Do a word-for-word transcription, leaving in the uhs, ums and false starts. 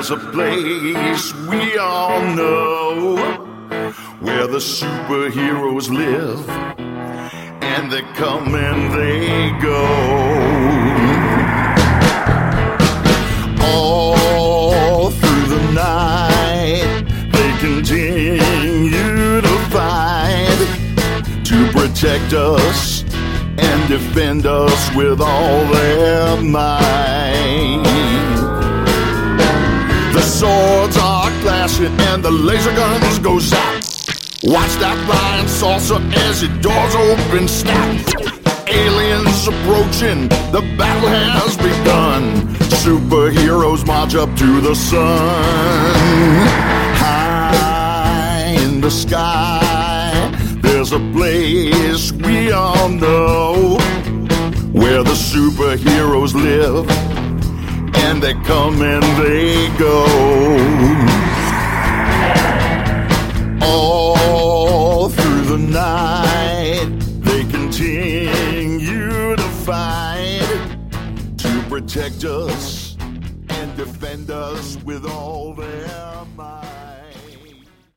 There's a place we all know where the superheroes live, and they come and they go. All through the night, they continue to fight to protect us and defend us with all their might. The swords are clashing and the laser guns go zap. Watch that flying saucer as it doors open, snap. Aliens approaching, the battle has begun. Superheroes march up to the sun. High in the sky, there's a place we all know where the superheroes live, and they come and they go. All through the night, they continue to fight to protect us and defend us with all their might.